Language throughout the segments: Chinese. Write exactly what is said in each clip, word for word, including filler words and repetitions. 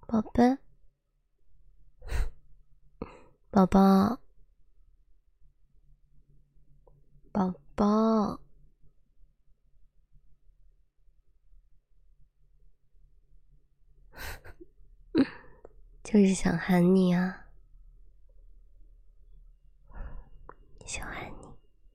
宝贝，宝宝，宝宝，就是想喊你啊，想喊你。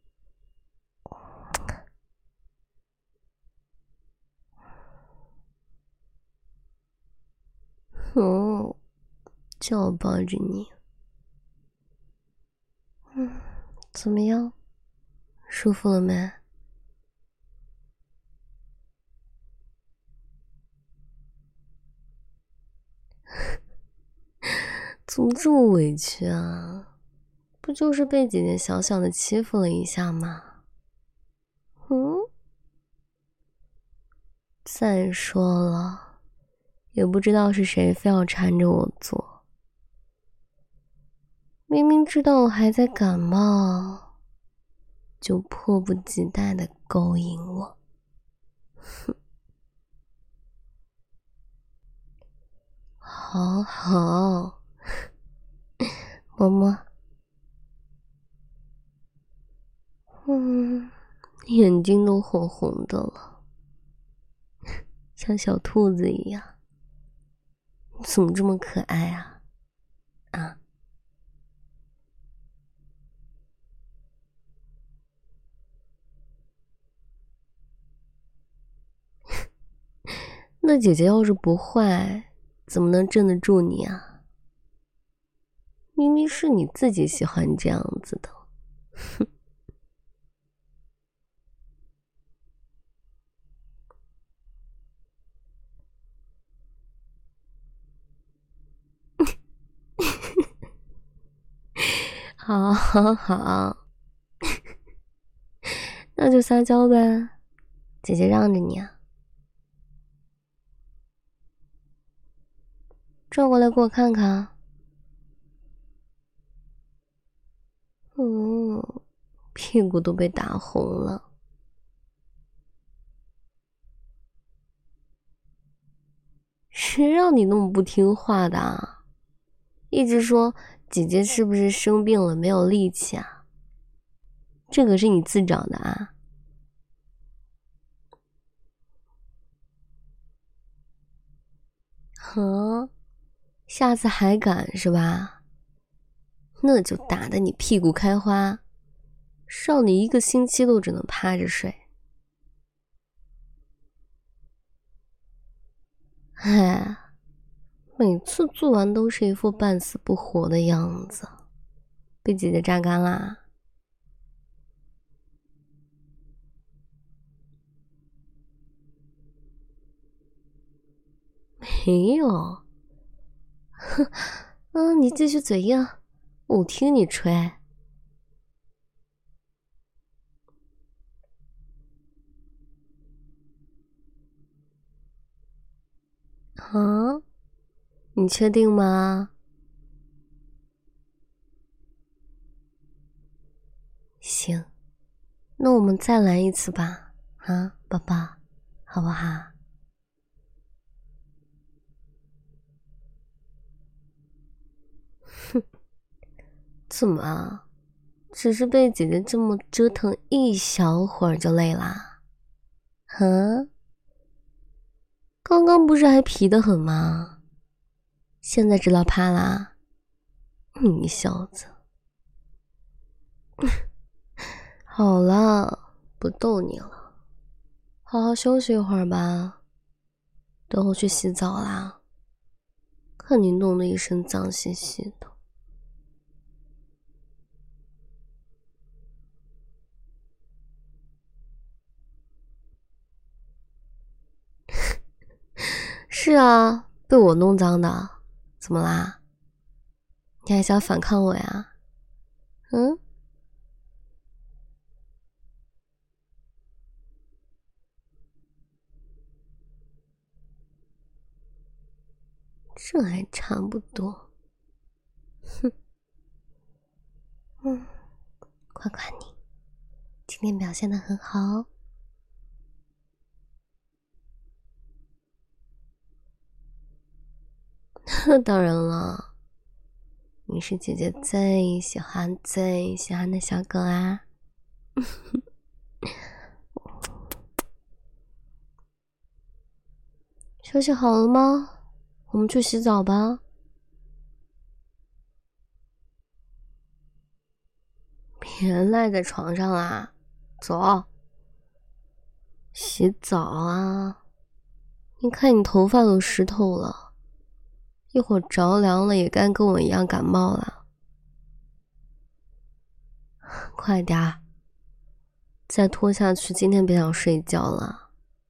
哦，叫我抱着你。嗯，怎么样？舒服了没？怎么这么委屈啊？不就是被姐姐小小的欺负了一下吗？嗯？再说了，也不知道是谁非要缠着我做。明明知道我还在感冒，就迫不及待地勾引我。哼，好好，摸摸。嗯，眼睛都红红的了，像小兔子一样。你怎么这么可爱啊？啊？那姐姐要是不坏，怎么能镇得住你啊？明明是你自己喜欢这样子的。哼。好好好，那就撒娇呗，姐姐让着你啊。转过来给我看看。嗯，屁股都被打红了。谁让你那么不听话的啊？一直说姐姐是不是生病了没有力气啊？这可是你自找的啊。哼，下次还敢是吧？那就打得你屁股开花，让你一个星期都只能趴着睡。哎，每次做完都是一副半死不活的样子，被姐姐榨干啦？没有。哼，嗯，你继续嘴硬，我听你吹。啊？你确定吗？行，那我们再来一次吧，啊，宝宝，好不好？哼，怎么啊？只是被姐姐这么折腾一小会儿就累啦？啊？刚刚不是还皮得很吗？现在知道怕啦？你小子。好了，不逗你了，好好休息一会儿吧。等我去洗澡啦，看你弄得一身脏兮兮的。是啊，被我弄脏的，怎么啦？你还想反抗我呀？嗯？这还差不多。哼。嗯，夸夸你，今天表现得很好哦。 那当然了，你是姐姐最喜欢最喜欢的小狗啊。休息好了吗？我们去洗澡吧。别赖在床上啦，走。洗澡啊！你看你头发都湿透了，一会儿着凉了也该跟我一样感冒了。快点儿，再拖下去今天别想睡觉了。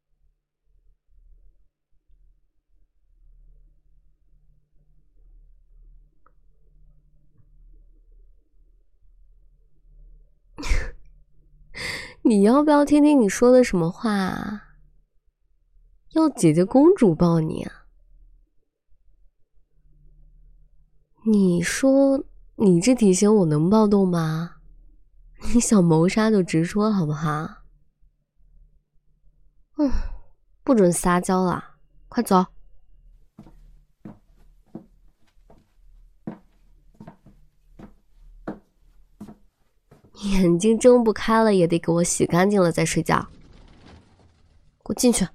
你要不要听听你说的什么话啊？要姐姐公主抱你啊？你说你这体型我能抱动吗？你想谋杀就直说好不好？嗯，不准撒娇了，快走。眼睛睁不开了也得给我洗干净了再睡觉。给我进去。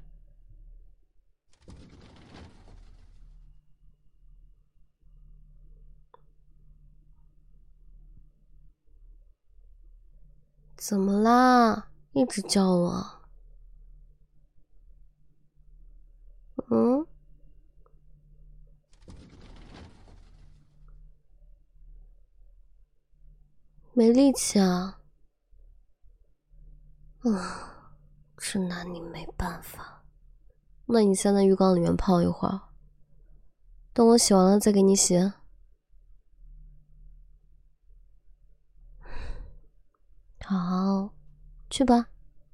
怎么啦？一直叫我。嗯？没力气啊。嗯，这拿你没办法。那你先在浴缸里面泡一会儿，等我洗完了再给你洗。好，去吧。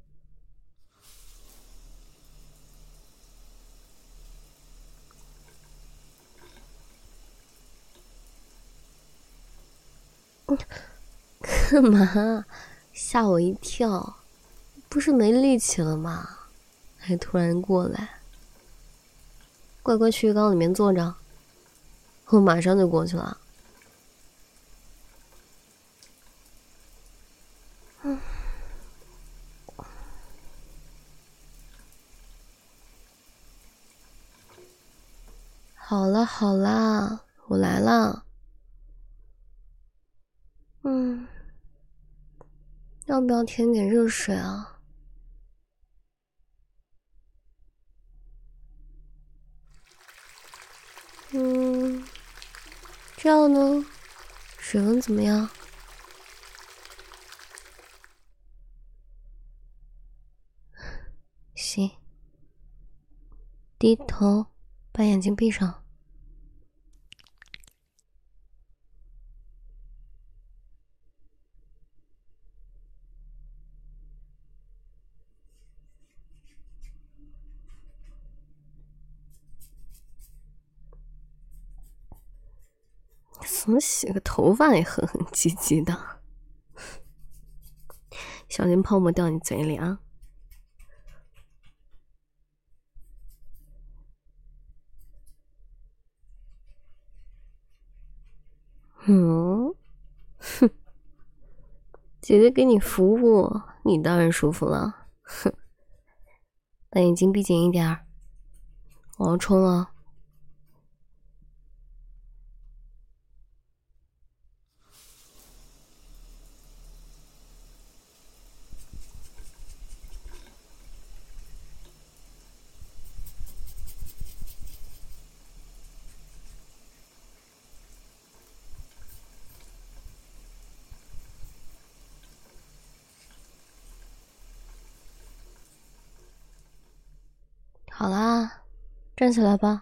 干嘛？吓我一跳！不是没力气了吗？还突然过来。乖乖去浴缸里面坐着，我马上就过去了。嗯。好了好啦，我来了。嗯，要不要添点热水啊？嗯，这样呢？水温怎么样？行，低头，把眼睛闭上。怎么洗个头发也哼哼唧唧的？小心泡沫掉你嘴里啊！嗯，哼，姐姐给你服务，你当然舒服了。哼，把眼睛闭紧一点儿，我要冲了。好啦，站起来吧。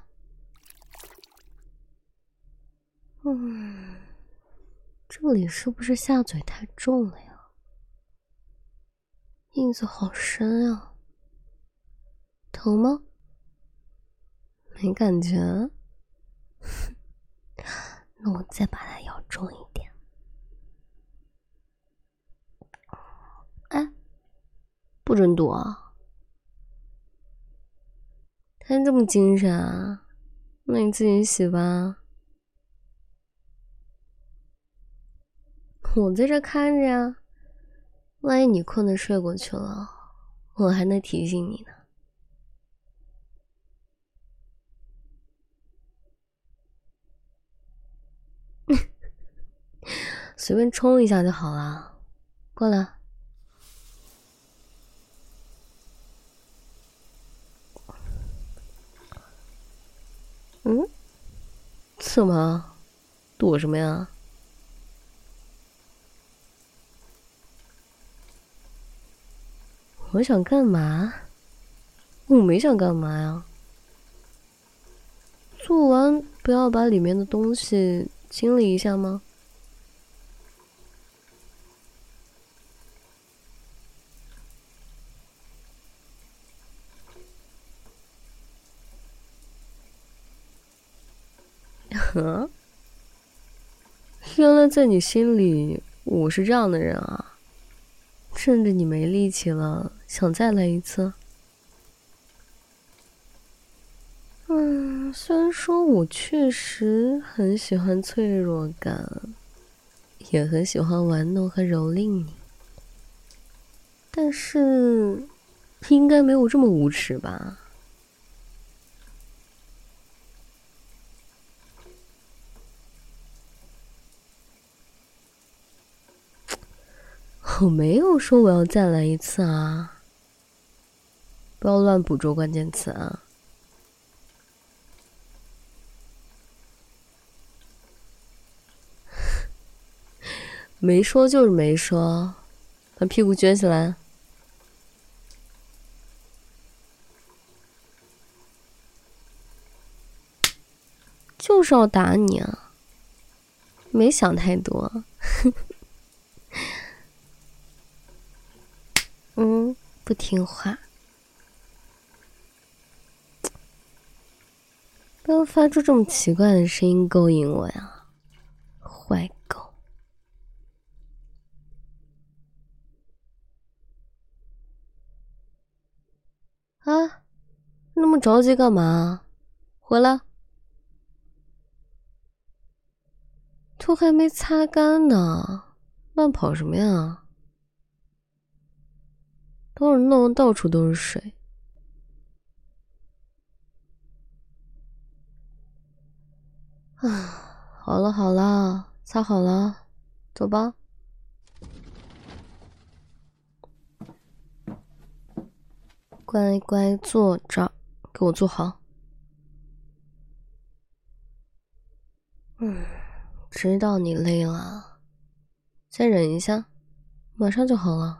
嗯，这里是不是下嘴太重了呀？印子好深啊。疼吗？没感觉。那我再把它咬重一点。哎，不准躲啊！还这么精神啊？ 那你自己洗吧。我在这看着呀，万一你困得睡过去了，我还能提醒你呢。随便冲一下就好了，过来。嗯？怎么？躲什么呀？我想干嘛？我没想干嘛呀。做完不要把里面的东西清理一下吗？呵？原来在你心里我是这样的人啊！趁着你没力气了，想再来一次？嗯，虽然说我确实很喜欢脆弱感，也很喜欢玩弄和蹂躏你，但是应该没有这么无耻吧？我没有说我要再来一次啊！不要乱捕捉关键词啊！没说就是没说，把屁股撅起来。就是要打你啊！没想太多。嗯，不听话。不要发出这么奇怪的声音勾引我呀，坏狗！啊，那么着急干嘛？回来！头还没擦干呢，乱跑什么呀？等会儿弄得到处都是水。啊，好了好了，擦好了，走吧。乖乖坐着，给我坐好。嗯，知道你累了，再忍一下，马上就好了。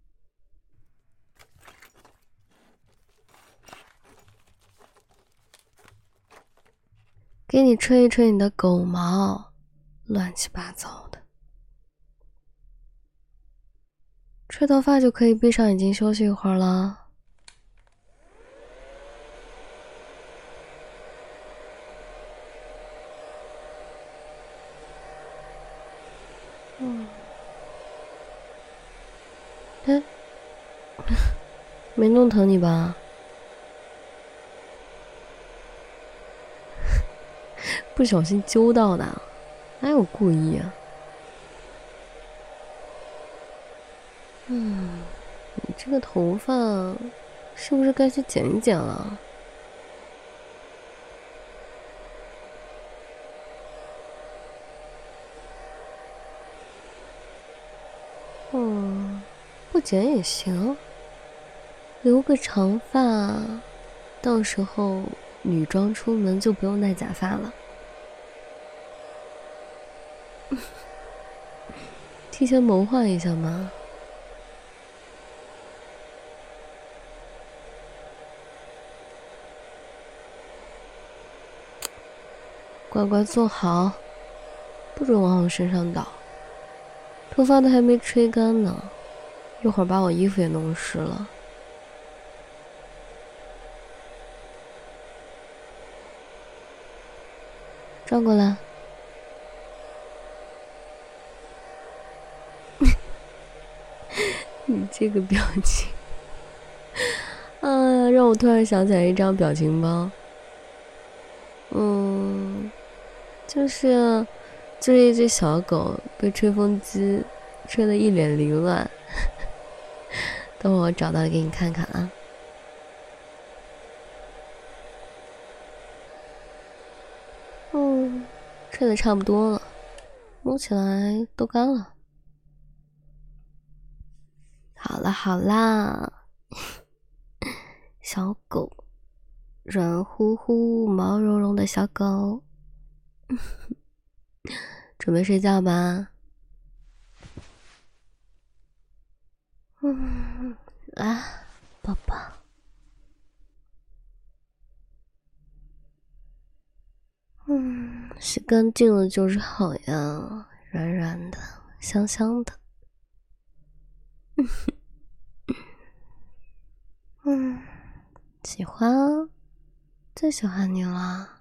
给你吹一吹你的狗毛，乱七八糟的。吹头发就可以闭上眼睛休息一会儿了。嗯，哎，没弄疼你吧？不小心揪到的，哪有故意啊？嗯，你这个头发是不是该去剪一剪了？嗯，不剪也行，留个长发，到时候女装出门就不用戴假发了。提前谋划一下嘛。乖乖坐好，不准往我身上倒。头发都还没吹干呢，一会儿把我衣服也弄湿了。转过来。你这个表情，啊，让我突然想起来一张表情包。 嗯，就是就是一只小狗被吹风机吹得一脸凌乱。等我找到了给你看看啊。嗯，吹得差不多了，摸起来都干了。好啦好啦，小狗，软乎乎、毛茸茸的小狗，准备睡觉吧。嗯，来，宝宝。嗯，洗干净了就是好呀，软软的，香香的。嗯，喜欢，最喜欢你了。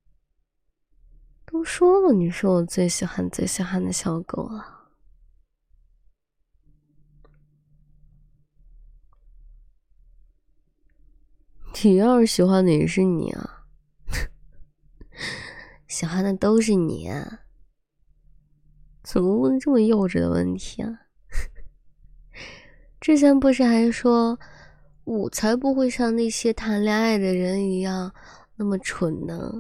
都说了你是我最喜欢最喜欢的小狗了。你要是喜欢的也是你啊，喜欢的都是你啊，怎么问这么幼稚的问题啊？之前不是还说我才不会像那些谈恋爱的人一样那么蠢呢。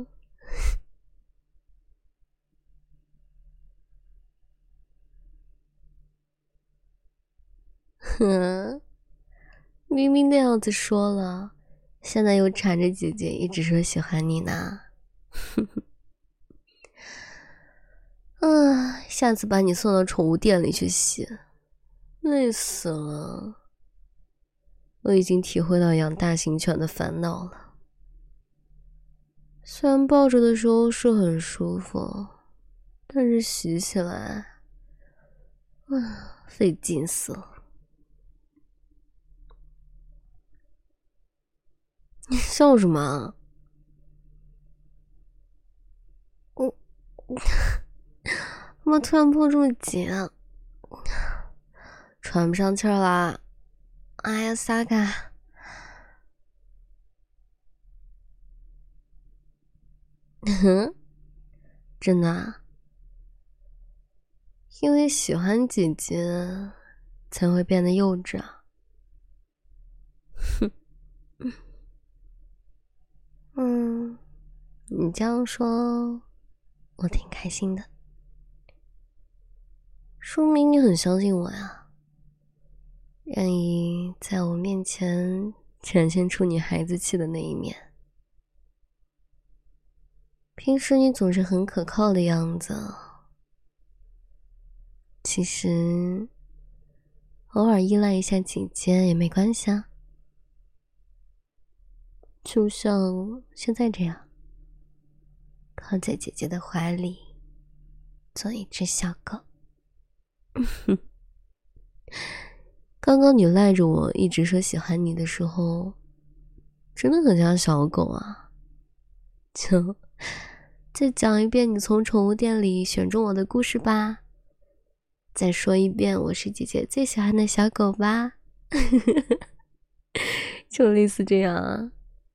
哼，明明那样子说了，现在又缠着姐姐一直说喜欢你呢。啊，下次把你送到宠物店里去洗，累死了。我已经体会到养大型犬的烦恼了。虽然抱着的时候是很舒服，但是洗起来，啊，费劲死了。你笑什么啊？我，怎么突然抱这么紧啊？喘不上气儿啦！哎呀，撒开！哼，真的啊？因为喜欢姐姐，才会变得幼稚啊。哼，嗯，你这样说，我挺开心的，说明你很相信我呀，愿意在我面前展现出你孩子气的那一面。平时你总是很可靠的样子，其实偶尔依赖一下姐姐也没关系啊，就像现在这样，靠在姐姐的怀里，做一只小狗。刚刚你赖着我一直说喜欢你的时候，真的很像小狗啊。就再讲一遍你从宠物店里选中我的故事吧，再说一遍我是姐姐最喜欢的小狗吧。就类似这样啊。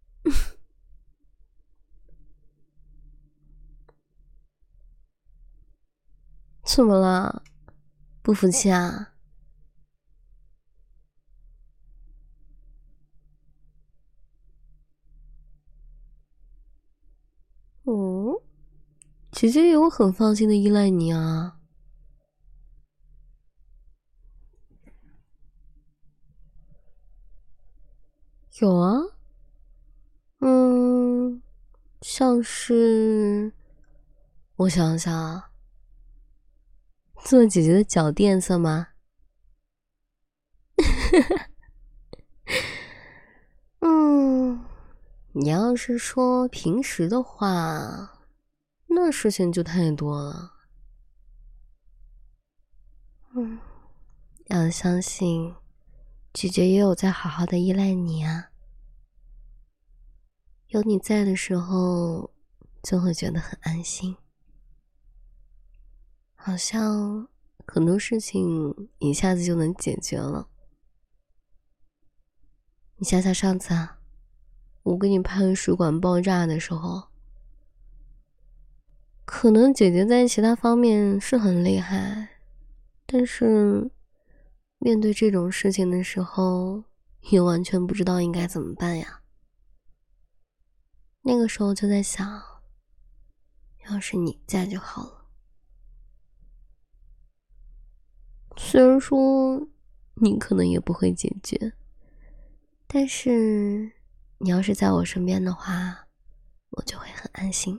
怎么了？不服气啊？嗯，姐姐也有很放心的依赖你啊。有啊，嗯，像是我想想啊，做姐姐的脚垫算吗？嗯，你要是说平时的话，那事情就太多了。嗯，要相信姐姐也有在好好的依赖你啊。有你在的时候，就会觉得很安心，好像很多事情一下子就能解决了。你想想上次啊，我给你拍水管爆炸的时候， 可能姐姐在其他方面是很厉害，但是面对这种事情的时候，也完全不知道应该怎么办呀。那个时候就在想，要是你在就好了。虽然说你可能也不会解决，但是你要是在我身边的话，我就会很安心。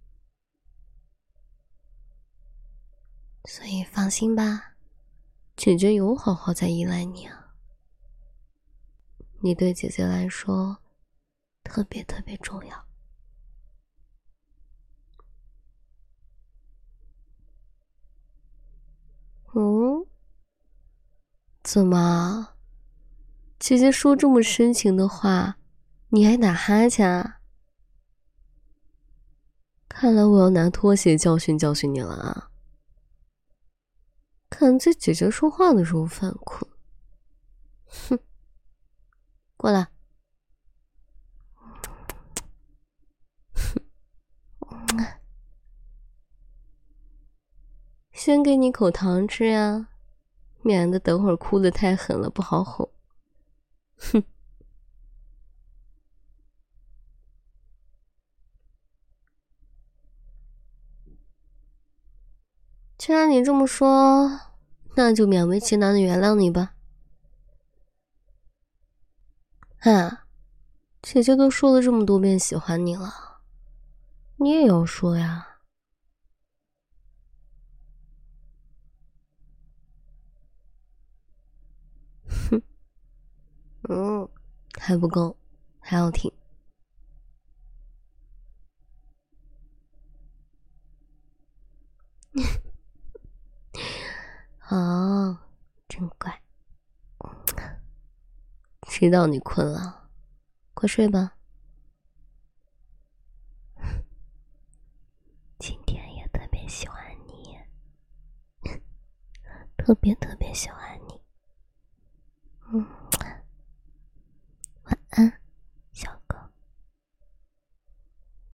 所以放心吧，姐姐有好好在依赖你啊。你对姐姐来说特别特别重要。嗯？怎么？姐姐说这么深情的话，你还打哈欠啊？看来我要拿拖鞋教训教训你了啊！看在姐姐说话的时候犯困。哼，过来。先给你口糖吃呀，免得等会儿哭得太狠了不好哄。哼。既然你这么说，那就勉为其难的原谅你吧。啊，姐姐都说了这么多遍喜欢你了，你也要说呀。哼，嗯，还不够，还要听。哦，真乖。知道你困了，快睡吧。今天也特别喜欢你，特别特别喜欢你。嗯。